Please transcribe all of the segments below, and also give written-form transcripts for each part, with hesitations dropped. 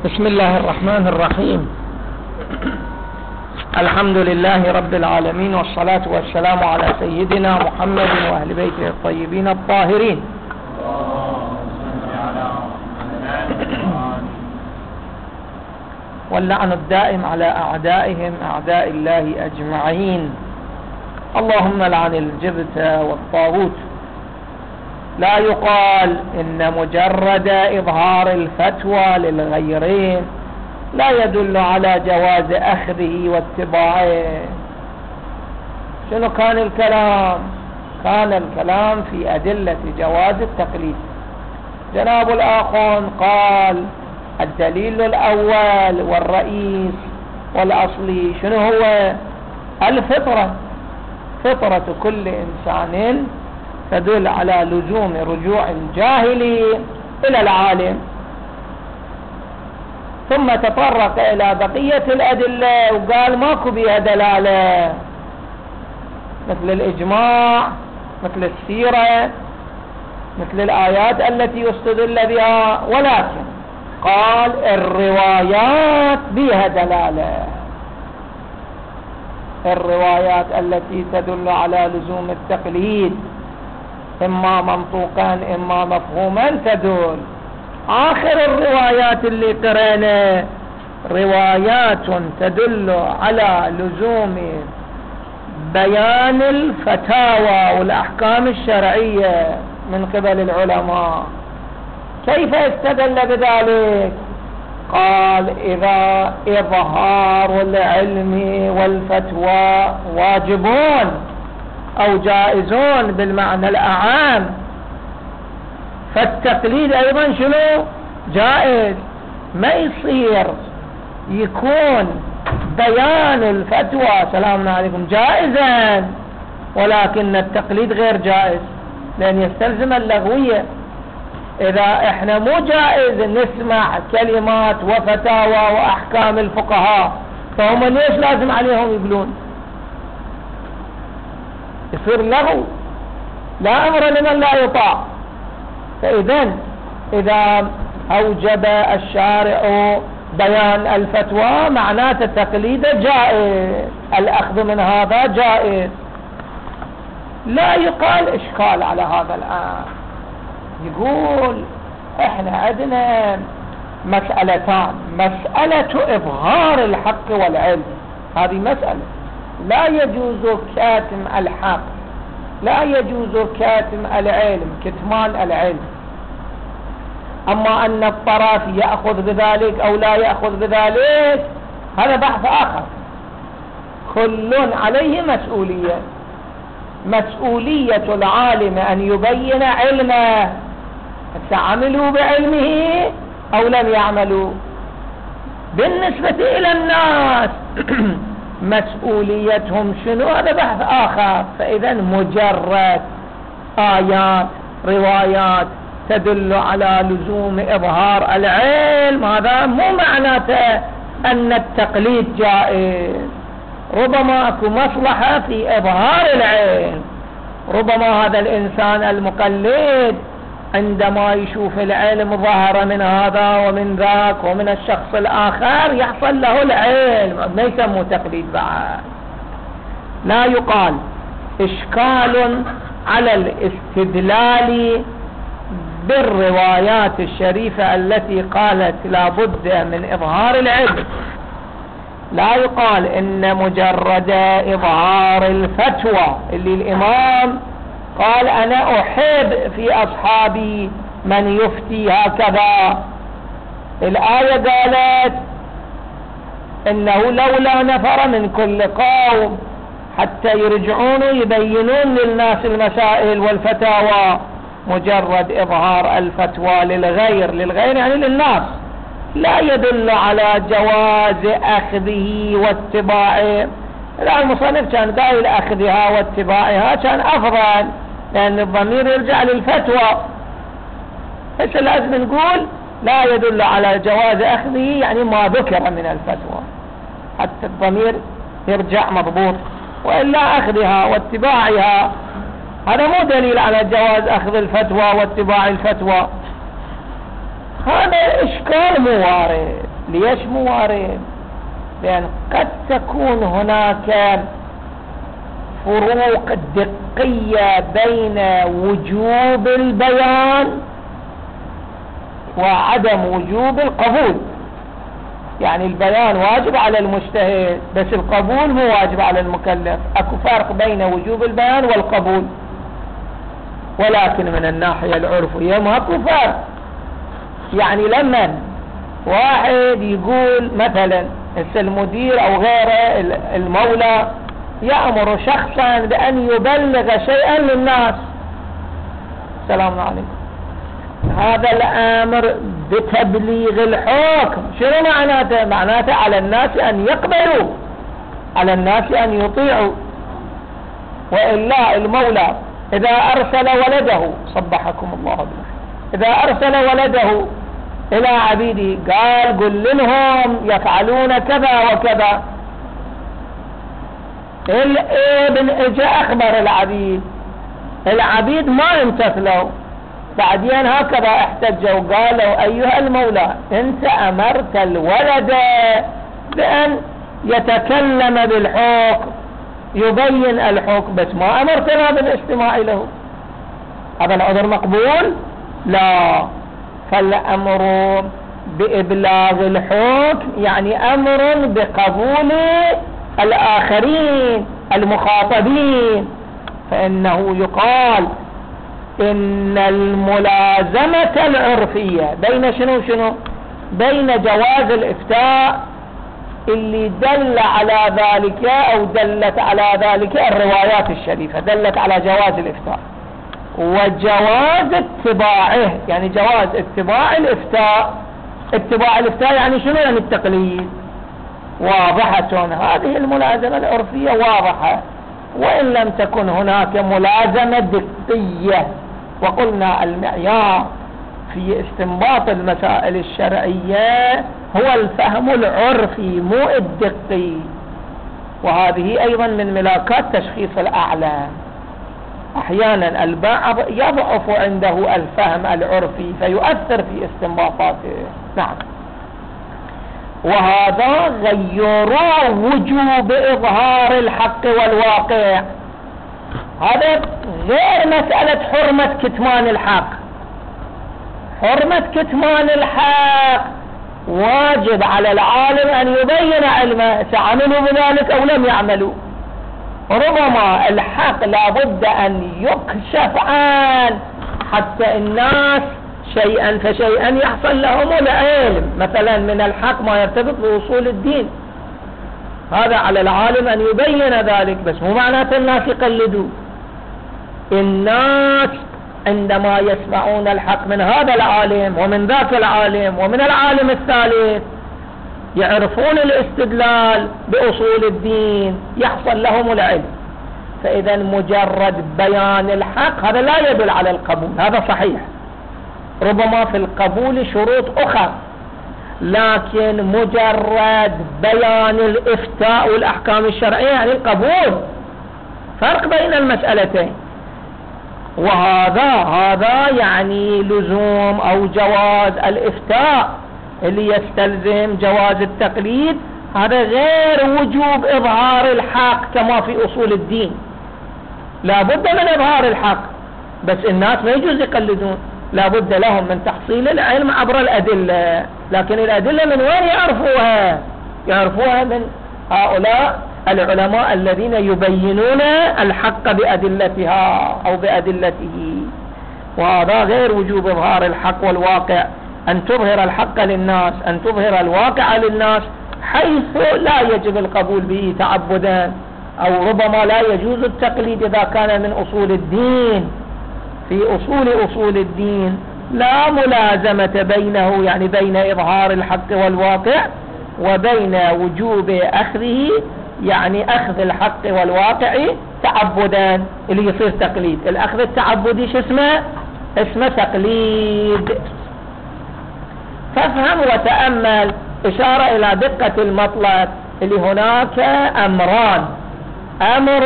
بسم الله الرحمن الرحيم. الحمد لله رب العالمين، والصلاة والسلام على سيدنا محمد وأهل بيته الطيبين الطاهرين. واللعن الدائم على أعدائهم أعداء الله أجمعين. اللهم لعن الجبت والطاغوت. لا يقال إن مجرد إظهار الفتوى للغيرين لا يدل على جواز أخذه واتباعه. شنو كان الكلام؟ كان الكلام في أدلة جواز التقليد. جناب الآخون قال الدليل الأول والرئيس والأصلي شنو هو؟ الفطرة. فطرة كل إنسان تدل على لزوم رجوع الجاهل إلى العالم، ثم تطرق إلى بقية الأدلة وقال ماكو بها دلالة، مثل الإجماع، مثل السيرة، مثل الآيات التي يستدل بها، ولكن قال الروايات بها دلالة. الروايات التي تدل على لزوم التقليد إما منطوقا إما مفهوما تدل. آخر الروايات اللي قرأنا روايات تدل على لزوم بيان الفتاوى والأحكام الشرعية من قبل العلماء. كيف استدل بذلك؟ قال إذا إظهار العلم والفتوى واجبون أو جائزون بالمعنى الأعام، فالتقليد أيضا شنو؟ جائز. ما يصير يكون بيان الفتوى سلام عليكم جائزا ولكن التقليد غير جائز، لأن يستلزم اللغوية. إذا احنا مو جائز نسمع كلمات وفتاوى وأحكام الفقهاء، فهم ليش لازم عليهم يقولون؟ يصير لغو، لا أمر لمن لا يطاع. إذا أوجب الشارع بيان الفتوى معناته التقليد جائز، الأخذ من هذا جائز. لا يقال إشكال على هذا الآن. يقول إحنا عندنا مسألتان: مسألة إظهار الحق والعلم، هذه مسألة لا يجوز كاتم الحق، لا يجوز كاتم العلم، كتمان العلم. أما أن الطرف يأخذ بذلك أو لا يأخذ بذلك هذا بحث آخر. كل عليه مسؤولية. مسؤولية العالم أن يبين علمه، عملوا بعلمه أو لم يعملوا. بالنسبة إلى الناس مسؤوليتهم شنو؟ هذا بحث آخر. فإذا مجرد آيات روايات تدل على لزوم إظهار العلم هذا مو معناته أن التقليد جائز. ربما أكو مصلحة في إظهار العلم، ربما هذا الإنسان المقلد عندما يشوف العلم ظهر من هذا ومن ذاك ومن الشخص الآخر يحصل له العلم، ما يسمى تقليد بعد. لا يقال إشكال على الاستدلال بالروايات الشريفة التي قالت لا بد من إظهار العلم. لا يقال إن مجرد إظهار الفتوى اللي الإمام قال أنا أحب في أصحابي من يفتي هكذا. الآية قالت إنه لولا نفر من كل قوم حتى يرجعون يبينون للناس المسائل والفتاوى. مجرد إظهار الفتوى للغير يعني للناس لا يدل على جواز أخذه واتباعه. الآن المصنف كان قايل أخذها واتباعها كان أفضل، لأن الضمير يرجع للفتوى. بس لازم نقول لا يدل على جواز أخذه يعني ما ذكر من الفتوى، حتى الضمير يرجع مضبوط. وإلا أخذها واتباعها هذا مو دليل على جواز أخذ الفتوى واتباع الفتوى. هذا إشكال مو وارد. ليش مو وارد؟ لأن قد تكون هناك فروق دقية بين وجوب البيان وعدم وجوب القبول. يعني البيان واجب على المجتهد بس القبول مو واجب على المكلف. اكو فرق بين وجوب البيان والقبول، ولكن من الناحية العرفية ماكو فرق. يعني لما واحد يقول مثلا المدير او غيره المولى يأمر شخصا بأن يبلغ شيئا للناس، السلام عليكم، هذا الأمر بتبليغ الحكم شنو معناته؟ معناته على الناس أن يقبلوا، على الناس أن يطيعوا. وإلا المولى إذا أرسل ولده، صبحكم الله بالخير، إذا أرسل ولده إلى عبيده قال قل لهم يفعلون كذا وكذا، الابن اجى اخبر العبيد ما امتثلوا، بعدين هكذا احتجوا قالوا ايها المولى انت امرت الولد بان يتكلم بالحكم يبين الحكم بس ما امرتنا بالاستماع له، هذا العذر مقبول؟ لا. فالامر بابلاغ الحكم يعني امر بقبول الآخرين المخاطبين، فإنه يقال إن الملازمة العرفية بين شنو بين جواز الإفتاء اللي دل على ذلك أو دلت على ذلك الروايات الشريفة دلت على جواز الإفتاء، وجواز اتباعه يعني جواز اتباع الإفتاء. اتباع الإفتاء يعني شنو؟ يعني التقليد. واضحة هذه الملازمة العرفية واضحة، وإن لم تكن هناك ملازمة دقية. وقلنا المعيار في استنباط المسائل الشرعية هو الفهم العرفي مو الدقي، وهذه أيضا من ملاكات تشخيص الأعلام. أحيانا البعض يضعف عنده الفهم العرفي فيؤثر في استنباطاته. نعم. وهذا غيروا وجوب إظهار الحق والواقع، هذا غير مسألة حرمة كتمان الحق. حرمة كتمان الحق واجب على العالم أن يبين علمه سعملوا بذلك أو لم يعملوا. ربما الحق لابد أن يكشف عنه حتى الناس شيئا فشيئا يحصل لهم العلم، مثلا من الحق ما يرتبط بوصول الدين، هذا على العالم أن يبين ذلك، بس مو معناته الناس يقلدوا. الناس عندما يسمعون الحق من هذا العالم ومن ذاك العالم ومن العالم الثالث يعرفون الاستدلال بأصول الدين يحصل لهم العلم. فإذا مجرد بيان الحق هذا لا يدل على القبول، هذا صحيح، ربما في القبول شروط أخرى، لكن مجرد بيان الإفتاء والأحكام الشرعية يعني القبول، فرق بين المسألتين. وهذا يعني لزوم أو جواز الإفتاء اللي يستلزم جواز التقليد، هذا غير وجوب إظهار الحق كما في أصول الدين. لا بد من إظهار الحق، بس الناس ما يجوز يقلدون، لا بد لهم من تحصيل العلم عبر الأدلة. لكن الأدلة من وين يعرفوها؟ يعرفوها من هؤلاء العلماء الذين يبينون الحق بأدلتها أو بأدلته. وهذا غير وجوب إظهار الحق والواقع، أن تظهر الحق للناس، أن تظهر الواقع للناس حيث لا يجب القبول به تعبدا، أو ربما لا يجوز التقليد إذا كان من أصول الدين. في أصول الدين لا ملازمة بينه، يعني بين إظهار الحق والواقع وبين وجوب أخذه، يعني أخذ الحق والواقع تعبدا اللي يصير تقليد. الأخذ التعبدي شو اسمه تقليد. فافهم وتأمل إشارة إلى دقة المطلب اللي هناك أمران: أمر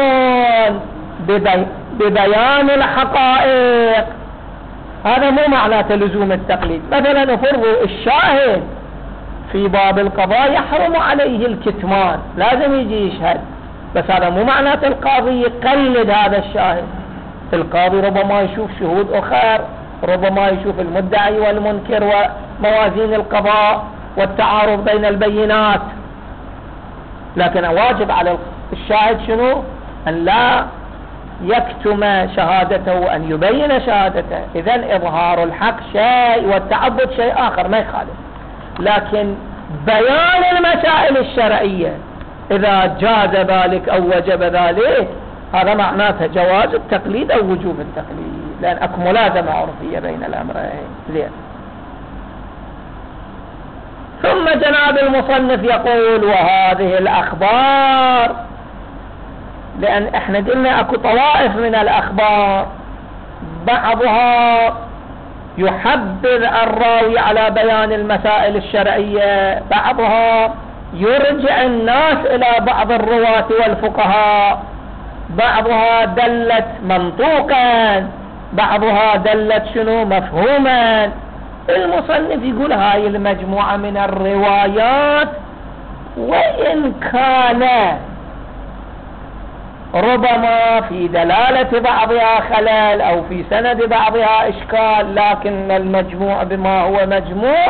ببيان الحقائق، هذا مو معناته لزوم التقليد. مثلا افرضوا الشاهد في باب القضاء يحرم عليه الكتمان، لازم يجي يشهد، بس هذا مو معناته القاضي يقلد هذا الشاهد. القاضي ربما يشوف شهود أخر، ربما يشوف المدعي والمنكر وموازين القضاء والتعارض بين البينات، لكن واجب على الشاهد شنو؟ أن لا يكتم شهادته وأن يبين شهادته. إذن إظهار الحق شيء والتعبد شيء آخر ما يخالف، لكن بيان المسائل الشرعية إذا جاز ذلك أو وجب ذلك هذا معناته جواز التقليد أو وجوب التقليد، لأن أكو ملازمة عرفية بين الأمرين. زين. ثم جناب المصنف يقول وهذه الأخبار، لأن احنا قلنا أكو طوائف من الأخبار بعضها يحبذ الراوي على بيان المسائل الشرعية، بعضها يرجع الناس إلى بعض الرواة والفقهاء، بعضها دلت منطوقا، بعضها دلت شنو مفهوما. المصنف يقول هاي المجموعة من الروايات وإن كان ربما في دلالة بعضها خلل أو في سند بعضها إشكال، لكن المجموع بما هو مجموع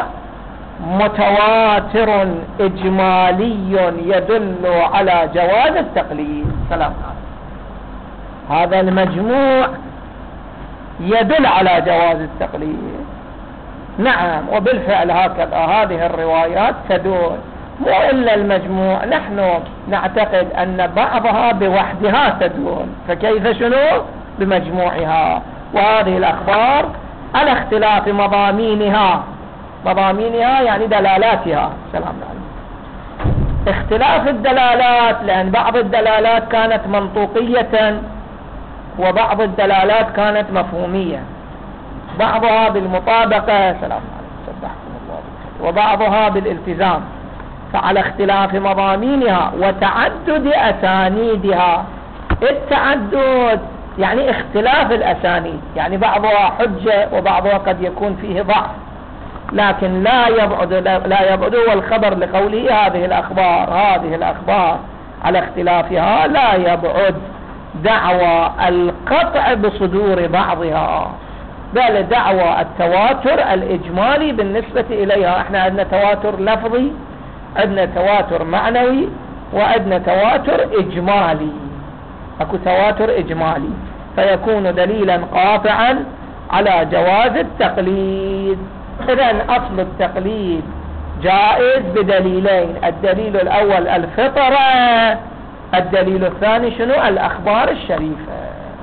متواتر إجمالي يدل على جواز التقليد. سلام. هذا المجموع يدل على جواز التقليد. نعم، وبالفعل هكذا هذه الروايات تدل، مو إلا المجموع، نحن نعتقد أن بعضها بوحدها تدل، فكيف شنو بمجموعها. وهذه الأخبار على اختلاف مضامينها، مضامينها يعني دلالاتها. سلام عليكم. اختلاف الدلالات، لأن بعض الدلالات كانت منطوقية وبعض الدلالات كانت مفهومية، بعضها بالمطابقة سلام عليكم سبحكم الله بالخير، وبعضها بالالتزام، فعلى اختلاف مضامينها وتعدد أسانيدها. التعدد يعني اختلاف الأسانيد، يعني بعضها حجة وبعضها قد يكون فيه ضعف، لكن لا يبعد والخبر لقوله هذه الأخبار على اختلافها لا يبعد دعوى القطع بصدور بعضها، بل دعوى التواتر الإجمالي بالنسبة إليها. احنا عندنا تواتر لفظي، عندنا تواتر معنوي، وعندنا تواتر إجمالي. اكو تواتر إجمالي فيكون دليلا قاطعا على جواز التقليد. إذن أصل التقليد جائز بدليلين، الدليل الأول الفطرة، الدليل الثاني شنو الأخبار الشريفة.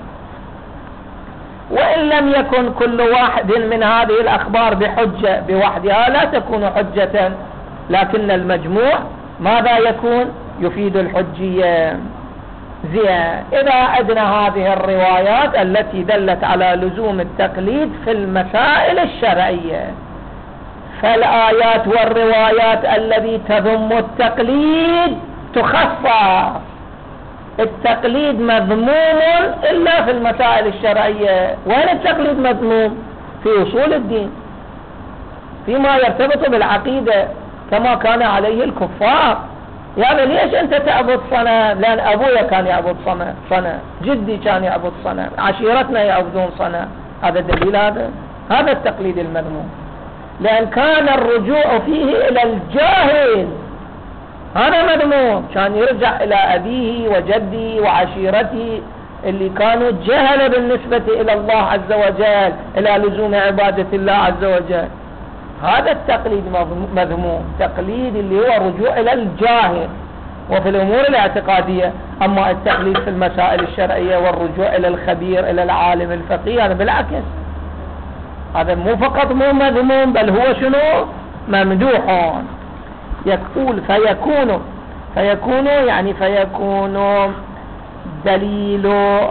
وإن لم يكن كل واحد من هذه الأخبار بحجة بوحدها لا تكون حجة، لكن المجموع ماذا يكون يفيد الحجية. زين. إذا عندنا هذه الروايات التي دلت على لزوم التقليد في المسائل الشرعية، فالآيات والروايات التي تذم التقليد تخصص. التقليد مذموم إلا في المسائل الشرعية. وين التقليد مذموم؟ في أصول الدين، فيما يرتبط بالعقيدة كما كان عليه الكفار. يعني ليش أنت تعبد صنم؟ لأن أبويا كان يعبد صنم، جدي كان يعبد صنم، عشيرتنا يعبدون صنم. هذا دليل، هذا التقليد المذموم، لأن كان الرجوع فيه إلى الجاهل، هذا مذموم. كان يرجع إلى أبيه وجدي وعشيرته اللي كانوا جهل بالنسبة إلى الله عز وجل، إلى لزوم عبادة الله عز وجل. هذا التقليد مذموم، تقليد اللي هو رجوع إلى الجاهل وفي الأمور الاعتقادية. أما التقليد في المسائل الشرعية والرجوع إلى الخبير إلى العالم الفقيه هذا بالعكس، هذا مو فقط مو مذموم بل هو شنو ممدوح. يقول فيكون يعني فيكون دليل،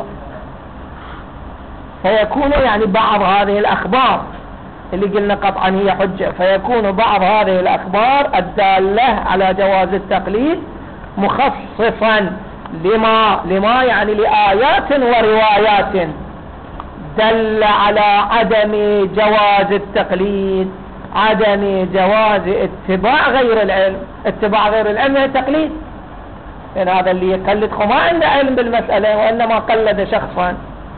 فيكون يعني بعض هذه الأخبار اللي قلنا قطعا هي حجة، فيكون بعض هذه الأخبار الدالة على جواز التقليد مخصصا لما يعني لآيات وروايات دل على عدم جواز التقليد، عدم جواز اتباع غير العلم. اتباع غير العلم هي تقليد، لأن هذا اللي يقلد ما عنده علم بالمسألة وإنما قلد شخصا.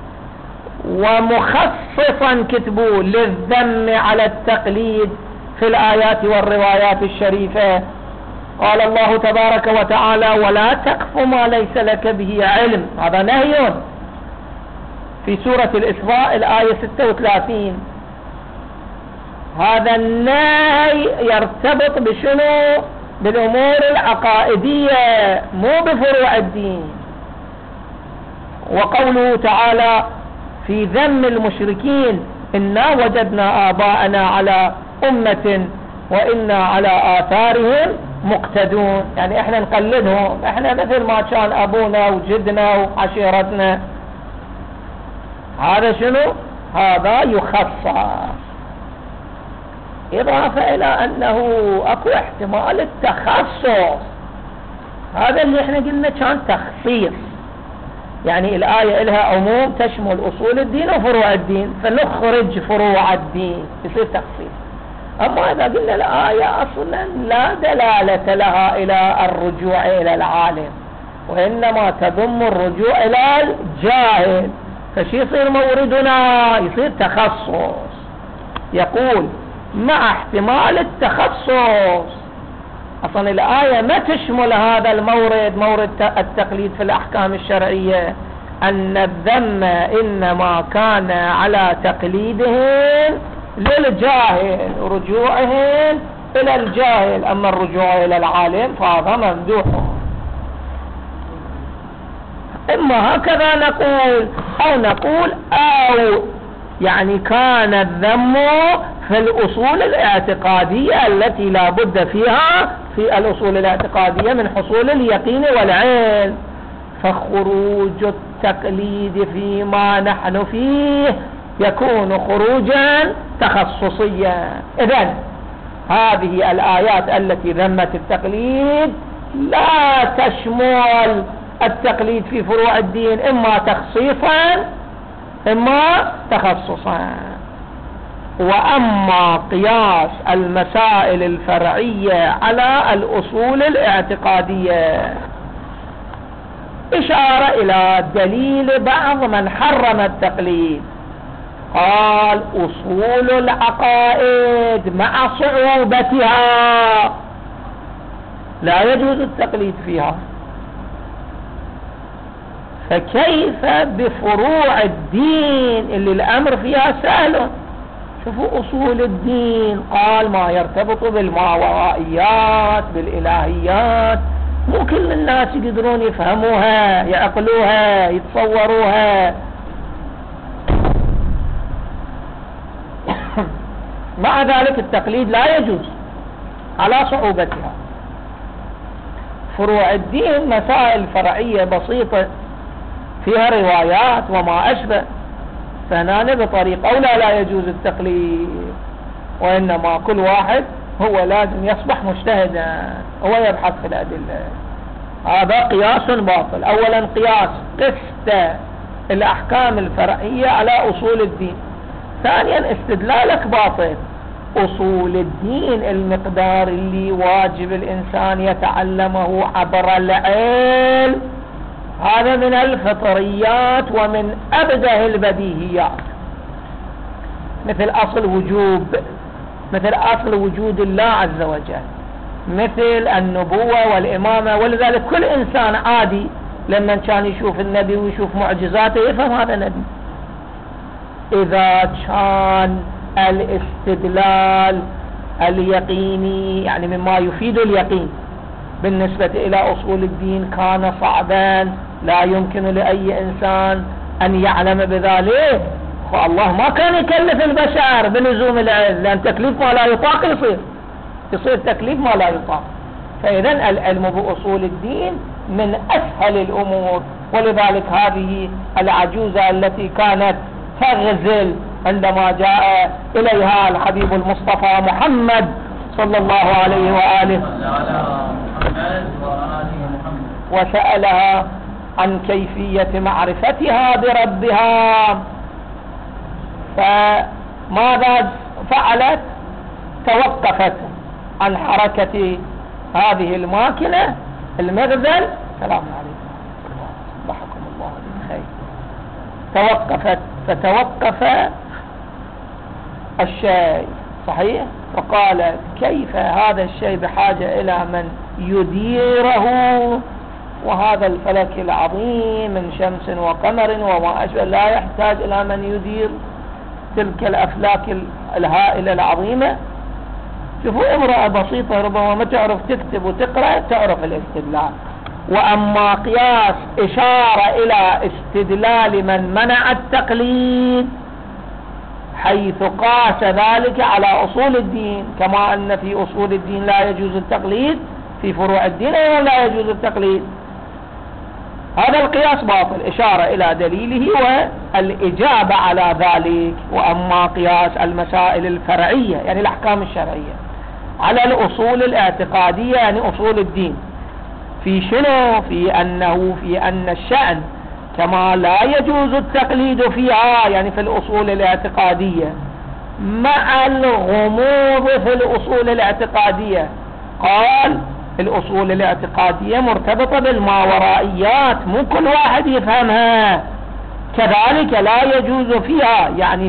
ومخصصا كتبوا للذم على التقليد في الآيات والروايات الشريفة. قال الله تبارك وتعالى: ولا تقف ما ليس لك به علم. هذا نهي في سورة الإسراء الآية 36. هذا النهي يرتبط بشنو؟ بالأمور العقائدية مو بفروع الدين. وقوله تعالى في ذم المشركين: إنا وجدنا آباءنا على أمة وإنا على آثارهم مقتدون. يعني احنا نقلدهم، احنا مثل ما كان أبونا وجدنا وعشيرتنا. هذا شنو؟ هذا يخصص، إضافة إلى أنه أكو احتمال التخصص. هذا اللي احنا قلنا كان تخصيص، يعني الآية لها عموم تشمل أصول الدين وفروع الدين، فنخرج فروع الدين يصير تخصيص. أما إذا قلنا الآية أصلا لا دلالة لها إلى الرجوع إلى العالم، وإنما تضم الرجوع إلى الجاهل، فشي يصير موردنا؟ يصير تخصص. يقول مع احتمال التخصص. أصلا الآية ما تشمل هذا المورد، مورد التقليد في الأحكام الشرعية، أن الذم إنما كان على تقليدهم للجاهل، رجوعهم إلى الجاهل. أما الرجوع إلى العالم فهذا ممدوح. إما هكذا نقول، أو نقول أو يعني كان الذم في الأصول الاعتقادية التي لا بد فيها في الأصول الاعتقادية من حصول اليقين والعلم، فخروج التقليد فيما نحن فيه يكون خروجا تخصصيا. إذن هذه الآيات التي ذمت التقليد لا تشمل التقليد في فروع الدين، إما تخصيصا إما تخصصا. وأما قياس المسائل الفرعية على الأصول الاعتقادية، إشارة إلى دليل بعض من حرم التقليد. قال: أصول العقائد مع صعوبتها لا يجوز التقليد فيها، فكيف بفروع الدين اللي الأمر فيها سهل؟ شوفوا أصول الدين، قال ما يرتبط بالماورائيات بالإلهيات، مو كل الناس يقدرون يفهموها يعقلوها يتصوروها. مع ذلك التقليد لا يجوز على صعوبتها. فروع الدين مسائل فرعية بسيطة فيها روايات وما أشبه، فهنا بطريق أولى لا يجوز التقليد، وإنما كل واحد هو لازم يصبح مجتهدا، هو يبحث في الأدلة. هذا قياس باطل. أولا قياس قست الأحكام الفرعية على أصول الدين. ثانيا استدلالك باطل. أصول الدين المقدار اللي واجب الإنسان يتعلمه عبر العلم، هذا من الفطريات ومن أبده البديهيات، مثل أصل وجوب، مثل أصل وجود الله عز وجل، مثل النبوة والإمامة. ولذلك كل إنسان عادي لما كان يشوف النبي ويشوف معجزاته يفهم هذا نبي. إذا كان الاستدلال اليقيني يعني مما يفيد اليقين بالنسبة إلى أصول الدين كان صعبا لا يمكن لأي إنسان أن يعلم بذلك، فالله ما كان يكلف البشر بلزوم العلم، لأن تكليف ما لا يطاق يصير تكليف ما لا يطاق. فإذن العلم بأصول الدين من أسهل الأمور. ولذلك هذه العجوزة التي كانت تغزل عندما جاء إليها الحبيب المصطفى محمد صلى الله عليه وآله وسألها عن كيفية معرفتها بربها، فماذا فعلت؟ توقفت عن حركة هذه الماكنة المغزل، سلام عليكم ضحكم الله بالخير، توقفت، فتوقف الشيء صحيح، وقال كيف هذا الشيء بحاجة إلى من يديره، وهذا الفلك العظيم من شمس وقمر وما أشبه لا يحتاج إلى من يدير تلك الأفلاك الهائلة العظيمة. شوفوا امرأة بسيطة ربما ما تعرف تكتب وتقرأ تعرف الاستدلال. وأما قياس إشارة إلى استدلال من منع التقليد حيث قاس ذلك على أصول الدين، كما أن في أصول الدين لا يجوز التقليد، في فروع الدين أيضا لا يجوز التقليد، هذا القياس باطل، إشارة إلى دليله والإجابة على ذلك. وأما قياس المسائل الفرعية يعني الأحكام الشرعية على الأصول الاعتقادية يعني أصول الدين، في شنو؟ في أن الشأن كما لا يجوز التقليد فيها يعني في الأصول الاعتقادية مع الغموض في الأصول الاعتقادية. قال الأصول الاعتقادية مرتبطة بالماورائيات مو كل واحد يفهمها، كذلك لا يجوز فيها يعني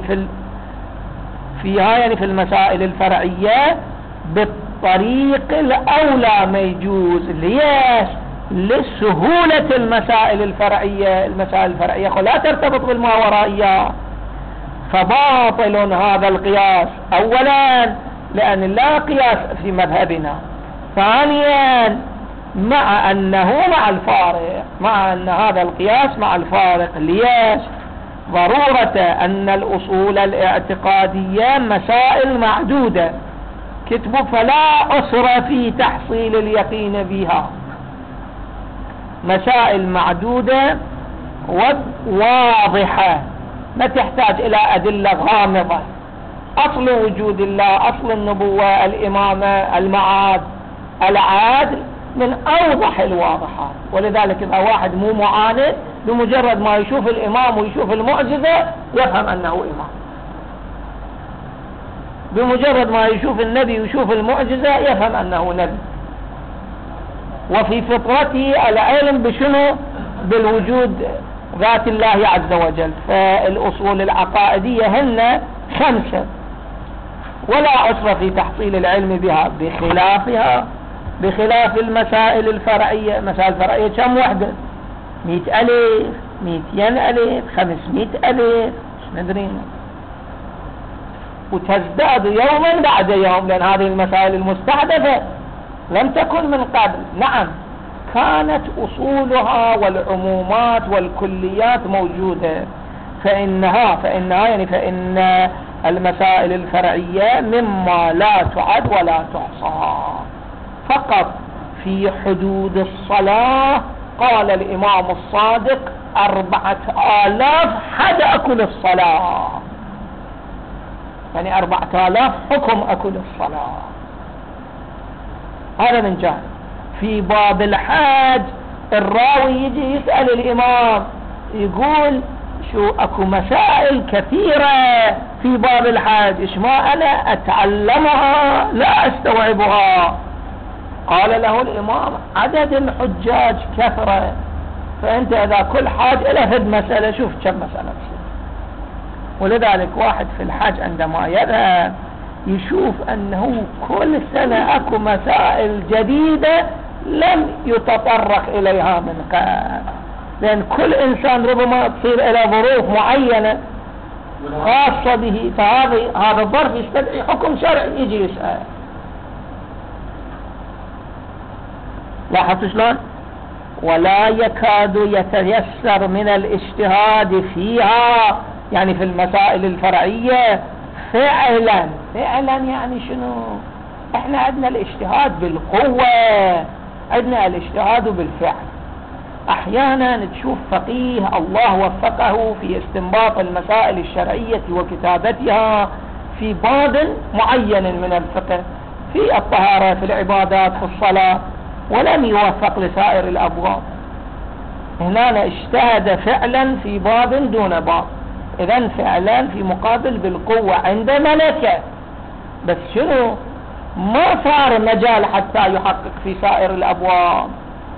في المسائل الفرعية بالطريق الأولى ما يجوز. ليش؟ لسهولة المسائل الفرعية، المسائل الفرعية لا ترتبط بالماورائيات، فباطل هذا القياس أولا لأن لا قياس في مذهبنا، ثانيا مع أنه مع الفارق، مع أن هذا القياس مع الفارق. ليش؟ ضرورة أن الأصول الاعتقادية مسائل معدودة كتبوا فلا أسر في تحصيل اليقين بها، مسائل معدودة وواضحة ما تحتاج إلى أدلة غامضة، أصل وجود الله، أصل النبوة، الإمامة، المعاد، العادل من أوضح الواضحات. ولذلك إذا واحد مو معاند بمجرد ما يشوف الإمام ويشوف المعجزة يفهم أنه إمام، بمجرد ما يشوف النبي ويشوف المعجزة يفهم أنه نبي. وفي فطرته العلم بشنو؟ بالوجود ذات الله عز وجل. فالأصول العقائدية هن 5 ولا عسر في تحصيل العلم بها، بخلاف المسائل الفرعية. مسائل الفرعية كم وحدة؟ 100 ألف، 200 ألف، 500 ألف، ندري، وتزداد يوما بعد يوم، لأن هذه المسائل المستحدثة لم تكن من قبل. نعم كانت أصولها والعمومات والكليات موجودة، فإن المسائل الفرعية مما لا تعد ولا تحصى. فقط في حدود الصلاة قال الإمام الصادق 4000 حد أكل الصلاة، يعني 4000 حكم أكل الصلاة. هذا من جانب. في باب الحج الراوي يجي يسأل الإمام يقول شو أكو مسائل كثيرة في باب الحج، إيش ما أنا أتعلمها لا أستوعبها. قال له الإمام عدد الحجاج كثرة، فأنت إذا كل حاج إلى فد مسألة شوف كم مسألة. ولذلك واحد في الحج عندما يذهب يشوف أنه كل سنة أكو مسائل جديدة لم يتطرق إليها من قبل، لأن كل إنسان ربما تصير إلى ظروف معينة خاصة به، فهذا الظرف يستدعي حكم شرعي يجي يسأل. لاحظت شلون؟ ولا يكاد يتيسر من الاجتهاد فيها، يعني في المسائل الفرعية فعلا يعني شنو؟ احنا عندنا الاجتهاد بالقوة، عندنا الاجتهاد بالفعل. احيانا تشوف فقيه الله وفقه في استنباط المسائل الشرعية وكتابتها في باب معين من الفقه، في الطهارة، في العبادات، في الصلاة، ولم يوفق لسائر الابواب. هنا اجتهد فعلا في باب دون باب، اذن فعلا في مقابل بالقوة عند ملكة. بس شنو؟ ما صار مجال حتى يحقق في سائر الأبواب.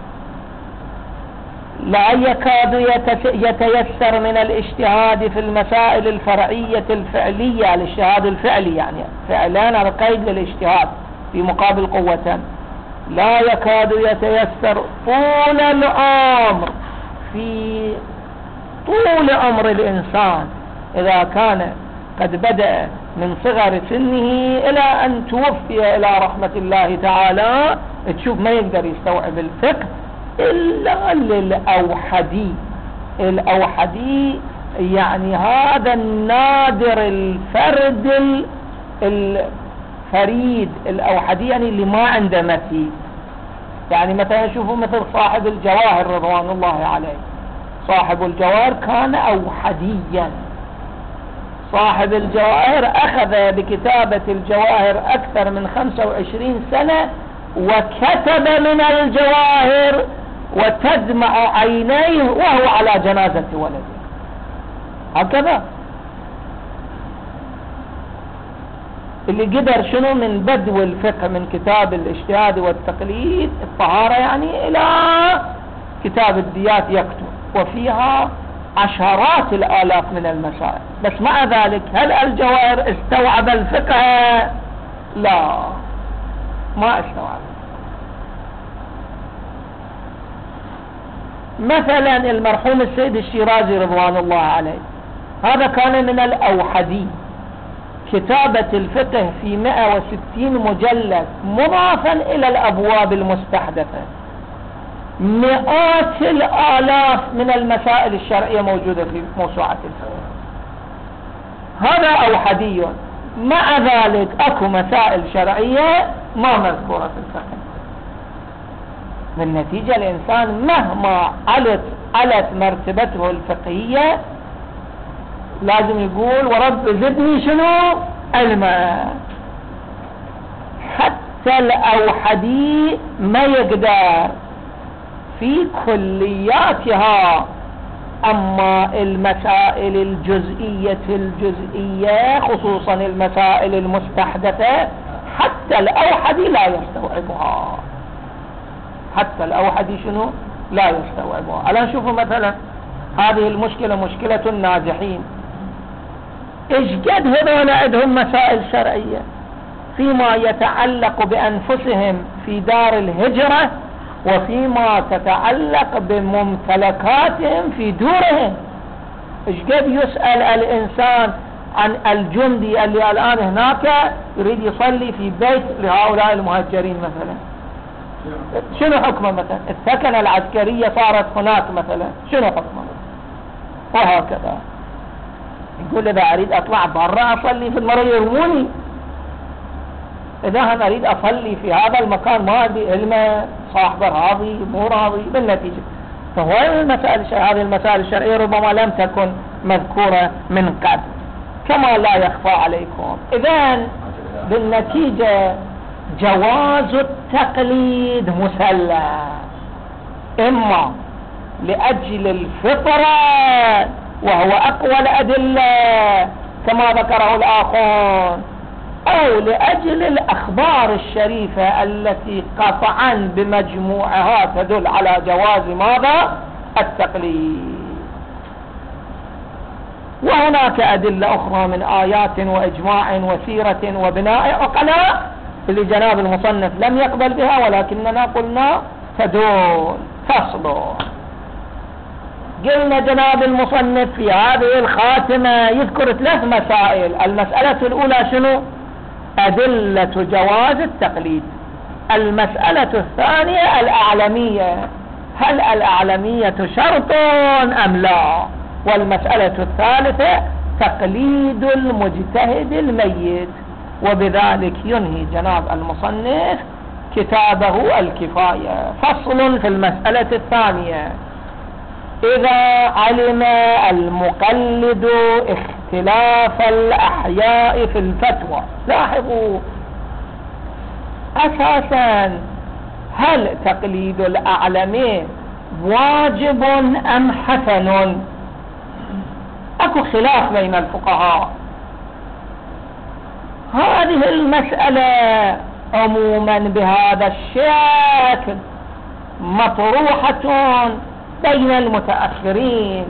لا يكاد يتيسر من الاجتهاد في المسائل الفرعية الفعلية، الاجتهاد الفعلي يعني فعلان على قيد للاجتهاد في مقابل قوة، لا يكاد يتيسر طول الأمر في طول أمر الإنسان إذا كان قد بدأ من صغر سنه إلى أن توفي إلى رحمة الله تعالى، تشوف ما يقدر يستوعب الفقه إلا للأوحدي. الأوحدي يعني هذا النادر الفرد الفريد، الأوحدي يعني اللي ما عنده مثيل. يعني مثلا شوفوا مثل صاحب الجواهر رضوان الله عليه، صاحب الجواهر كان أوحديا. صاحب الجواهر أخذ بكتابة الجواهر أكثر من 25 سنة، وكتب من الجواهر وتدمع عينيه وهو على جنازة ولده، هكذا. اللي قدر شنو من بدو الفقه من كتاب الاجتهاد والتقليد الطهارة يعني إلى كتاب الديات يكتب، وفيها عشرات الآلاف من المسائل. بس مع ذلك هل الجواهر استوعب الفقه؟ لا، ما استوعب. مثلا المرحوم السيد الشيرازي رضوان الله عليه، هذا كان من الأوحدي، كتابة الفقه في 160 مجلد مضافا إلى الأبواب المستحدثة، مئات الآلاف من المسائل الشرعية موجودة في موسوعة الفقه. هذا أوحدي. مع ذلك أكو مسائل شرعية ما مذكورة في الفقه. بالنتيجة الإنسان مهما علت مرتبته الفقهية لازم يقول ورب زدني شنو علما. حتى الأوحدي ما يقدر في كلياتها، أما المسائل الجزئية خصوصا المسائل المستحدثة حتى الأوحدي لا يستوعبها. حتى الأوحدي شنو لا يستوعبها. الآن شوفوا مثلا هذه المشكلة، مشكلة النازحين. إيش قد هذول عندهم مسائل شرعية فيما يتعلق بأنفسهم في دار الهجرة، وفيما تتعلق بممتلكاتهم في دورهم. إيش قد يسأل الإنسان عن الجندي اللي الآن هناك يريد يصلي في بيت لهؤلاء المهجرين مثلا، شنو حكمه؟ مثلا السكنة العسكرية صارت هناك مثلا، شنو حكمه؟ وهكذا. يقول إذا أريد أطلع برا أصلي في المرة يرموني، إذا أنا أريد أصلي في هذا المكان ما أدري علمه صاحب راضي مو راضي. بالنتيجة فهو هذه المسائل الشرعية ربما لم تكن مذكورة من قبل كما لا يخفى عليكم. إذن بالنتيجة جواز التقليد مسلم، إما لأجل الفطرة وهو أقوى الأدلة كما ذكره الآخرون، أو لأجل الأخبار الشريفة التي قطعا بمجموعها تدل على جواز ماذا؟ التقليد. وهناك أدلة أخرى من آيات وإجماع وسيرة وبناء عقلاء اللي جناب المصنف لم يقبل بها، ولكننا قلنا تدل. فصل. قلنا جناب المصنف في هذه الخاتمة يذكر 3 مسائل. المسألة الأولى شنو؟ أدلة جواز التقليد. المسألة الثانية الأعلمية، هل الأعلمية شرط أم لا؟ والمسألة الثالثة تقليد المجتهد الميت. وبذلك ينهي جناب المصنف كتابه الكفاية. فصل في المسألة الثانية. إذا علم المقلد اختلاف الأحياء في الفتوى، لاحظوا أساسا هل تقليد الأعلمين واجب أم حسن؟ أكو خلاف بين الفقهاء. هذه المسألة عموما بهذا الشكل مطروحة بين المتأخرين.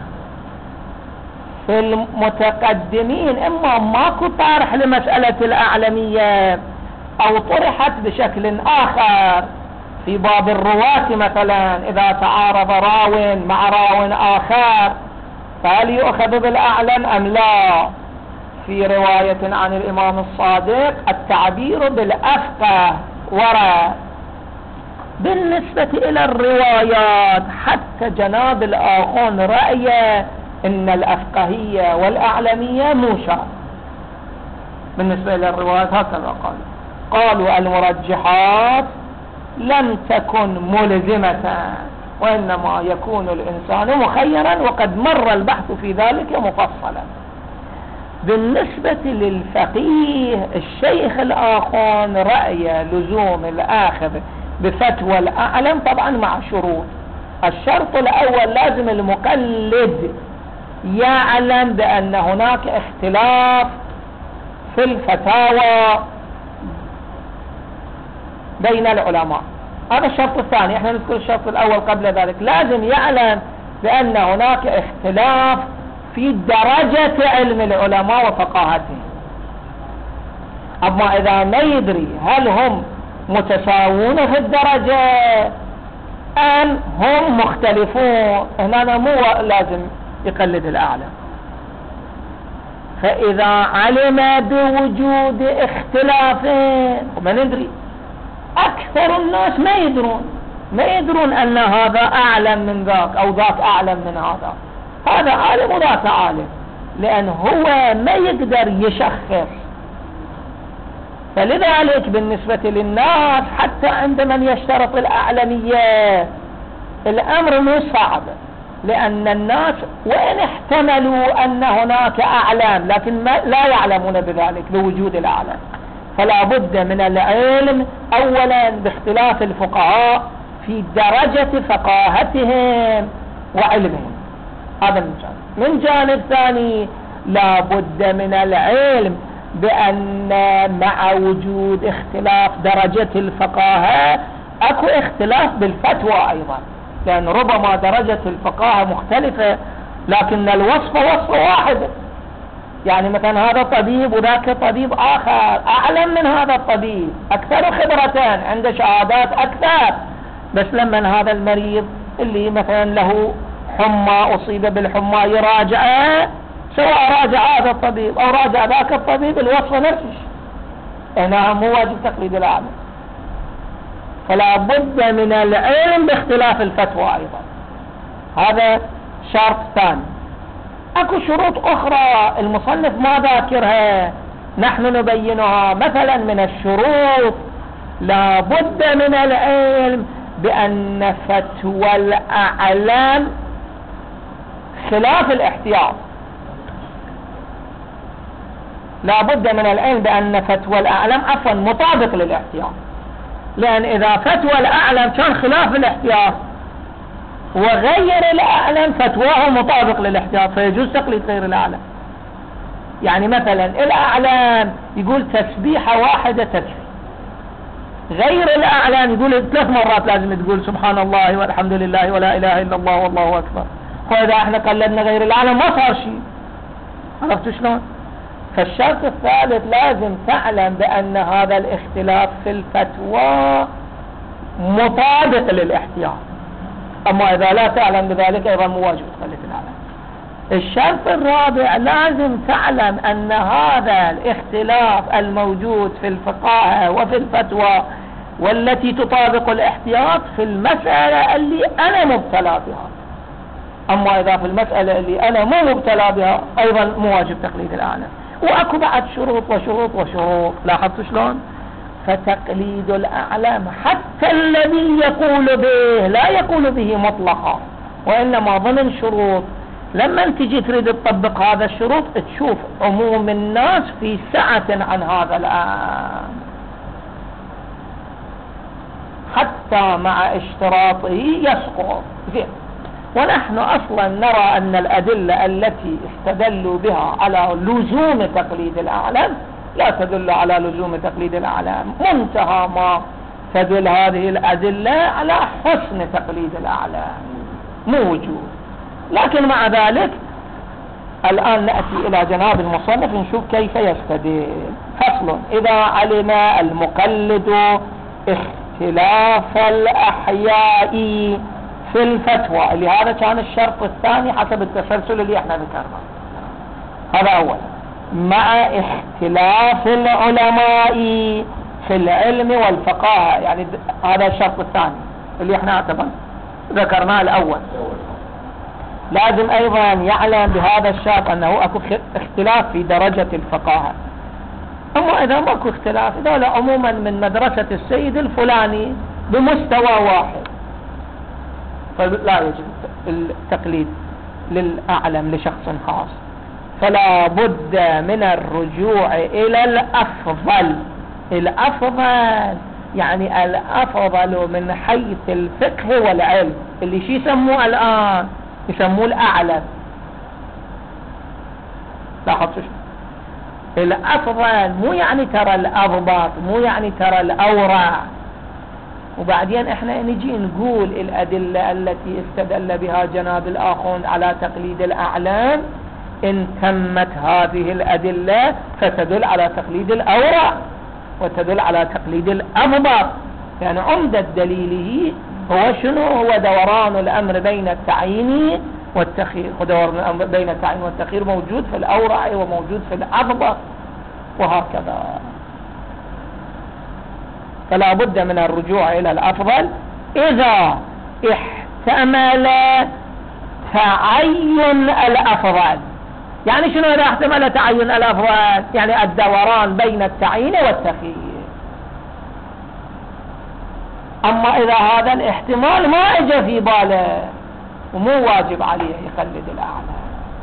في المتقدمين إما ماكو طرح لمسألة الأعلمية أو طرحت بشكل آخر في باب الرواة مثلا، إذا تعارض راو مع راو آخر فهل يؤخذ بالأعلم أم لا؟ في رواية عن الإمام الصادق التعبير بالأفقه ورد. بالنسبة إلى الروايات حتى جناب الآخون رأيه إن الأفقهية والأعلمية مو شرط. بالنسبة إلى الروايات هكذا قالوا المرجحات لم تكن ملزمة، وإنما يكون الإنسان مخيرا، وقد مر البحث في ذلك مفصلا. بالنسبة للفقيه الشيخ الآخون رأي لزوم الآخذ بفتوى الأعلم طبعا مع شروط. الشرط الأول لازم المقلد يعلم بأن هناك اختلاف في الفتاوى بين العلماء. هذا الشرط الثاني. احنا نذكر الشرط الأول قبل ذلك. لازم يعلم بأن هناك اختلاف في درجة علم العلماء وفقاهتهم. أما إذا ما يدري هل هم متساوون في الدرجة أم هم مختلفون، هنا مو لازم يقلد الأعلم. فإذا علم بوجود اختلافين، وما ندري أكثر الناس ما يدرون أن هذا أعلم من ذاك أو ذاك أعلم من هذا، هذا عالم وذاك عالم، لأن هو ما يقدر يشخص. فلذلك بالنسبة للناس حتى عند من يشترط الأعلمية الأمر مو صعب، لأن الناس وإن احتملوا أن هناك أعلام لكن لا يعلمون بذلك بوجود الأعلام. فلا بد من العلم أولا باختلاف الفقهاء في درجة فقاهتهم وعلمهم، هذا من جانب. من جانب ثاني لا بد من العلم بأن مع وجود اختلاف درجة الفقاهة أكو اختلاف بالفتوى أيضا، لأن ربما درجة الفقاهة مختلفة لكن الوصف وصف واحد. يعني مثلا هذا طبيب وذاك طبيب آخر أعلم من هذا الطبيب، أكثر خبرة، عنده شهادات أكثر، بس لما هذا المريض اللي مثلا له حمى أصيب بالحمى يراجعه، سواء راجع هذا الطبيب أو راجع ذاك الطبيب الوصف نفسه، هنا مو واجب تقليد العالم. فلا بد من العلم باختلاف الفتوى أيضا، هذا شرط ثاني. اكو شروط اخرى المصنف ما ذاكرها، نحن نبينها. مثلا من الشروط لا بد من العلم بأن فتوى الأعلام خلاف الاحتياط. لا بد من العلم بأن فتوى الأعلام مطابق للاحتياط، لأن إذا فتوى الأعلم كان خلاف الاحتياط وغير الأعلم فتواه مطابق للاحتياط فيجوز تقليد غير الأعلم. يعني مثلا الأعلم يقول تسبيحة واحدة تكفي، غير الأعلم يقول 3 مرات لازم تقول سبحان الله والحمد لله ولا إله إلا الله والله أكبر. فإذا احنا قلدنا غير الأعلم ما صار شيء. عرفت شلون؟ فالشرط الثالث لازم تعلم بأن هذا الاختلاف في الفتوى مطابق للاحتياط. أما إذا لا تعلم بذلك أيضا مو واجب تقلد الأعلم. الشرط الرابع لازم تعلم أن هذا الاختلاف الموجود في الفقاهة وفي الفتوى والتي تطابق الاحتياط في المسألة اللي أنا مبتلى بها. أما إذا في المسألة اللي أنا مو مبتلى بها أيضا مو واجب تقليد الأعلم. وأكو بعد شروط وشروط وشروط، لاحظت شلون؟ فتقليد الأعلم حتى الذي يقول به لا يقول به مطلقا، وإنما ضمن شروط. لما تجي تريد تطبق هذا الشروط تشوف عموم الناس في سعة عن هذا الأمر حتى مع اشتراطه يسقط. ونحن أصلا نرى أن الأدلة التي استدلوا بها على لزوم تقليد الأعلم لا تدل على لزوم تقليد الأعلام، منتهى ما تدل هذه الأدلة على حسن تقليد الأعلام موجود. لكن مع ذلك الآن نأتي إلى جناب المصنف نشوف كيف يستدل. فصل: إذا علم المقلد اختلاف الأحياء في الفتوى، اللي هذا كان الشرط الثاني حسب التسلسل اللي احنا ذكرناه، هذا أول، مع اختلاف العلماء في العلم والفقاهة، يعني هذا الشرط الثاني اللي احنا ذكرناه الأول. لازم أيضا يعلم بهذا الشرط أنه أكو اختلاف في درجة الفقاهة. أما إذا ما أكو اختلاف، إذا عموما من مدرسة السيد الفلاني بمستوى واحد، فلا يجب التقليد للأعلم لشخص خاص، فلا بد من الرجوع إلى الأفضل. الأفضل يعني الأفضل من حيث الفقه والعلم، اللي شي يسموه الآن يسموه الأعلم. لاحظ شو الأفضل، مو يعني ترى الأضبط، مو يعني ترى الأورع. وبعدين احنا نجي نقول الأدلة التي استدل بها جناب الآخوند على تقليد الأعلام، إن تمت هذه الأدلة فتدل على تقليد الأورع وتدل على تقليد الأضبط. يعني عمدة دليله هو شنو؟ هو دوران الأمر بين التعيين والتخيير، ودوران الأمر بين التعيين والتخيير موجود في الأورع وموجود في الأضبط وهكذا. فلا بد من الرجوع إلى الأفضل إذا احتمل تعين الأفضل. يعني شنو إذا احتمل تعين الأفضل؟ يعني الدوران بين التعيين والتخيير. أما إذا هذا الاحتمال ما اجى في باله ومو واجب عليه يخلد الأعلى.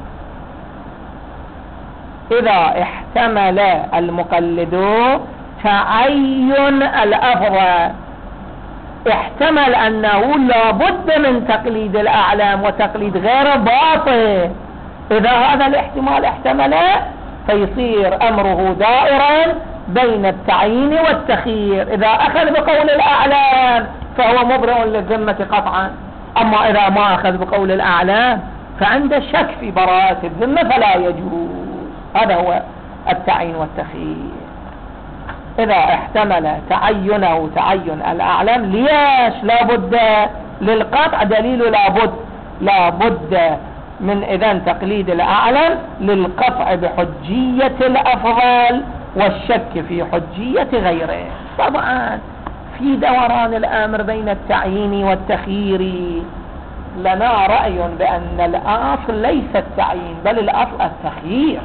إذا احتمل المقلد تعين الأفضل، احتمل أنه لا بد من تقليد الأعلام وتقليد غير باطل، إذا هذا الاحتمال احتمل فيصير أمره دائرا بين التعيين والتخيير. إذا أخذ بقول الأعلام فهو مبرئ للذمة قطعا، أما إذا ما أخذ بقول الأعلام فعنده شك في براءة الذمة فلا يجوز. هذا هو التعيين والتخيير. إذا احتمل تعينه تعين الأعلام، ليش لا بد للقطع دليل لا بد من إذن تقليد الأعلم للقطع بحجية الأفضل والشك في حجية غيره. طبعا في دوران الأمر بين التعيين والتخيير لنا رأي بأن الأصل ليس التعيين بل الأصل التخيير،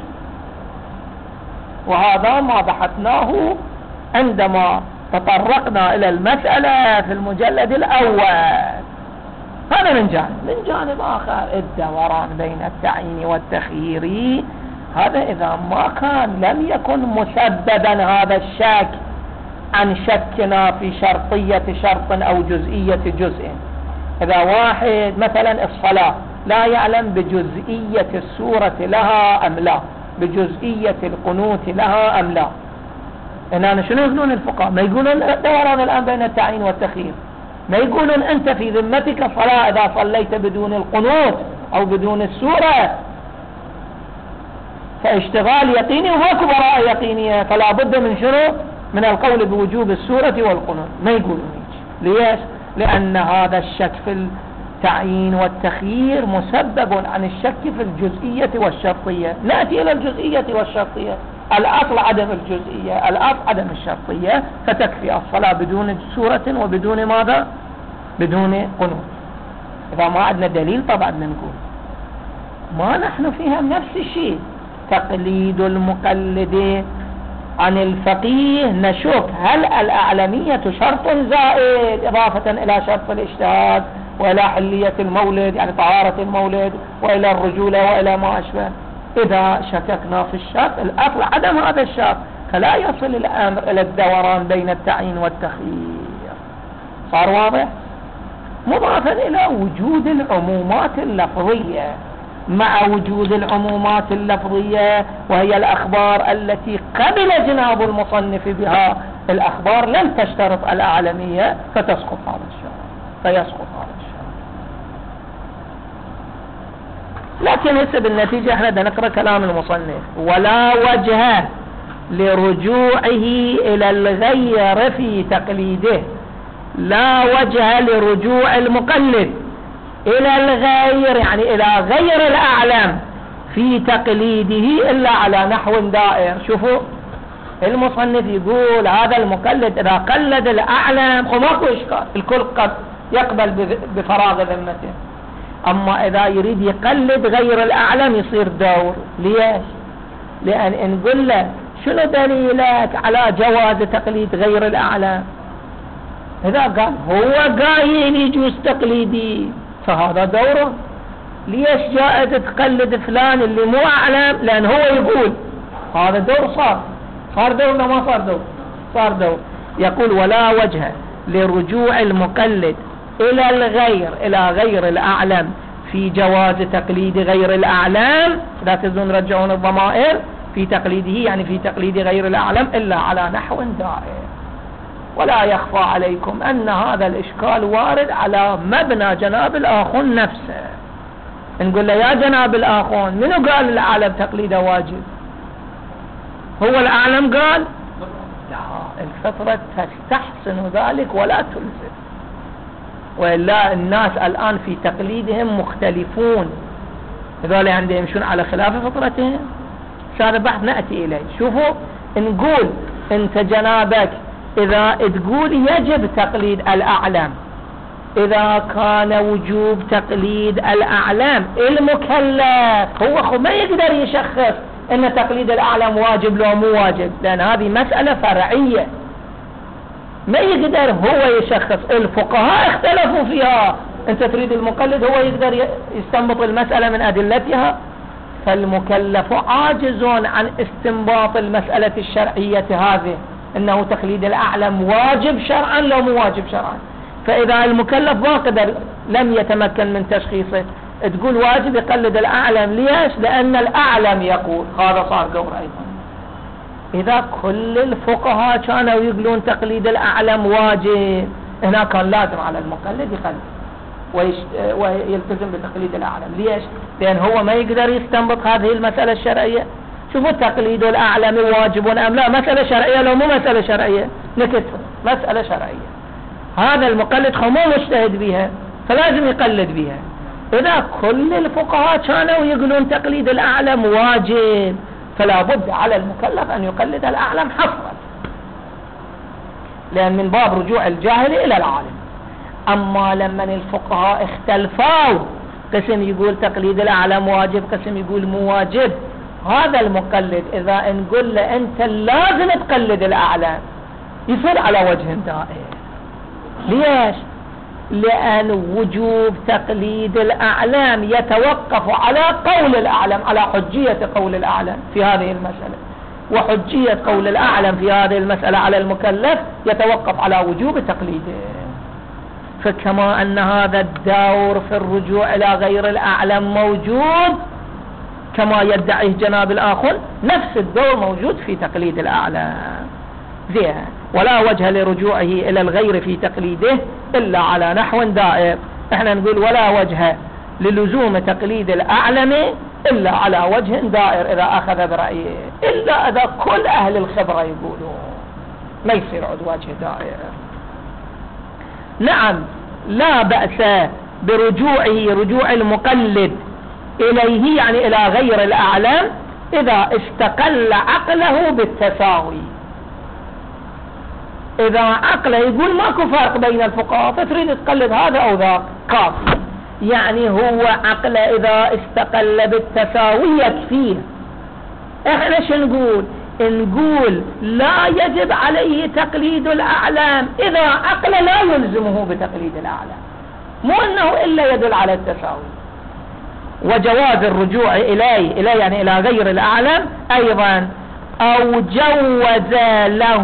وهذا ما بحثناه عندما تطرقنا إلى المسألة في المجلد الأول. هذا من جانب آخر الدوران بين التعيين والتخيير، هذا إذا ما كان لم يكن مسببا هذا الشك عن شكنا في شرطية شرط أو جزئية جزء. إذا واحد مثلا الصلاة لا يعلم بجزئية السورة لها أم لا، بجزئية القنوت لها أم لا، هنا شنو يقولون الفقهاء؟ ما يقولون دوران الآن بين التعيين والتخيير، ما يقولون أنت في ذمتك صلاة إذا صليت بدون القنوت أو بدون السورة فاشتغال يقيني وماكو براءة يقينية، فلا بد من شنو؟ من القول بوجوب السورة والقنوت. ما يقولون ليش؟ لأن هذا الشك في التعيين والتخيير مسبب عن الشك في الجزئية والشرطية. نأتي إلى الجزئية والشرطية. الأصل عدم الجزئية، الأصل عدم الشرطية، فتكفي الصلاة بدون سورة وبدون ماذا؟ بدون قنوت. إذا ما عندنا دليل طبعا نقول ما نحن فيها نفس الشيء. تقليد المقلد عن الفقيه نشوف هل الأعلمية شرط زائد إضافة إلى شرط الاجتهاد وإلى حلية المولد يعني طهارة المولد وإلى الرجولة وإلى ما أشبه. إذا شككنا في الشرط الأصل عدم هذا الشرط، فلا يصل الأمر إلى الدوران بين التعيين والتخيير. صار واضح؟ مضافا إلى وجود العمومات اللفظية مع وجود العمومات اللفظية وهي الأخبار التي قبل جناب المصنف بها الأخبار لم تشترط الأعلمية فيسقط هذا الشرط. لكن هسه بالنتيجة احنا بدنا نقرأ كلام المصنف. ولا وجه لرجوعه إلى الغير في تقليده، لا وجه لرجوع المقلد إلى الغير يعني إلى غير الأعلم في تقليده إلا على نحو دائر. شوفوا المصنف يقول هذا المقلد إذا قلد الأعلم وماكو إشكال، الكل قد يقبل بفراغ ذمته. أما إذا يريد يقلد غير الأعلم يصير دور. ليش؟ لأن نقول له شنو دليلك على جواز تقليد غير الأعلم؟ إذا قال هو قايل يجوز تقليدي فهذا دوره. ليش جائز تقلد فلان اللي مو أعلم؟ لأن هو يقول هذا دور. صار دور ولا ما صار دور؟ صار دور. يقول ولا وجه لرجوع المقلد إلى الغير إلى غير الأعلم في جواز تقليد غير الأعلم. لا تزون رجعون الضمائر في تقليده يعني في تقليد غير الأعلم إلا على نحو دائر. ولا يخفى عليكم أن هذا الإشكال وارد على مبنى جناب الآخون نفسه. نقول له يا جناب الآخون منو قال الأعلم تقليده واجب؟ هو الأعلم قال؟ لا، الفطرة تستحسن ذلك ولا تلزم. وإلا الناس الآن في تقليدهم مختلفون، هذول عندهم يمشون على خلاف فطرتهم. هذا بحث نأتي إليه. شوفوا نقول انت جنابك إذا تقول يجب تقليد الأعلم، إذا كان وجوب تقليد الأعلم المكلف هو ما يقدر يشخص إن تقليد الأعلم واجب لو مو واجب، لأن هذه مسألة فرعية ما يقدر هو يشخص. الفقهاء اختلفوا فيها، أنت تريد المقلد هو يقدر يستنبط المسألة من أدلتها. فالمكلف عاجز عن استنباط المسألة الشرعية هذه، انه تقليد الاعلم واجب شرعا لو مو واجب شرعا. فاذا المكلف ما قدر لم يتمكن من تشخيصه تقول واجب يقلد الاعلم. ليش؟ لان الاعلم يقول. هذا صار دور ايضا. اذا كل الفقهاء كانوا يقولون تقليد الاعلم واجب، هنا كان لازم على المقلد يقلد ويلتزم بتقليد الأعلم. ليش؟ لأن هو ما يقدر يستنبط هذه المسألة الشرعية. شوفوا تقليد الأعلم واجب أم لا، مسألة شرعية لو مو مسألة شرعية نكتب مسألة شرعية. هذا المقلد مو مجتهد بها فلازم يقلد بها. إذا كل الفقهاء كانوا يقولون تقليد الأعلم واجب فلا بد على المكلف أن يقلد الأعلم حصرا، لأن من باب رجوع الجاهل إلى العالم. أما لما الفقهاء اختلفوا، قسم يقول تقليد الأعلم واجب، قسم يقول مو واجب، هذا المقلد إذا نقول له أنت لازم تقلد الأعلم يصير على وجه دائر. ليش؟ لأن وجوب تقليد الأعلم يتوقف على قول الأعلم، على حجية قول الأعلم في هذه المسألة، وحجية قول الأعلم في هذه المسألة على المكلف يتوقف على وجوب تقليده. فكما أن هذا الدور في الرجوع إلى غير الأعلم موجود كما يدعيه جناب الآخر، نفس الدور موجود في تقليد الأعلم. زين. ولا وجه لرجوعه إلى الغير في تقليده إلا على نحو دائر. احنا نقول ولا وجه للزوم تقليد الأعلم إلا على وجه دائر إذا أخذ برأيه، إلا إذا كل أهل الخبرة يقولون ما يصير عد وجه دائر. نعم لا بأس برجوعه رجوع المقلد إليه يعني إلى غير الأعلم إذا استقل عقله بالتساوي. إذا عقله يقول ماكو فرق بين الفقهاء فتريد تقلد هذا أو ذاك كافي، يعني هو عقله إذا استقل بالتساوي يكفيه. احنا شو نقول؟ نقول لا يجب عليه تقليد الأعلام إذا عقله لا يلزمه بتقليد الأعلام، مو أنه إلا يدل على التساوي. وجواز الرجوع إليه يعني إلى غير الأعلم أيضا أو جوز له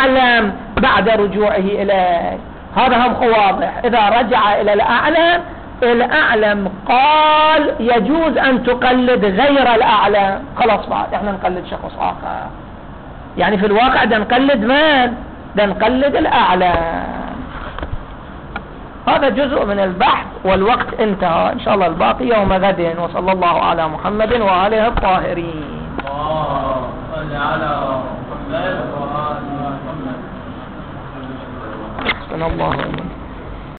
الأعلم بعد رجوعه إليه. هذا هم واضح، إذا رجع إلى الأعلم الأعلم قال يجوز أن تقلد غير الأعلم، خلاص بعد احنا نقلد شخص آخر. يعني في الواقع ده نقلد من؟ ده نقلد الأعلم. هذا جزء من البحث والوقت انتهى، إن شاء الله الباقي يوم غد. وصلى الله على محمد وآله الطاهرين. صل على محمد وآل محمد. الله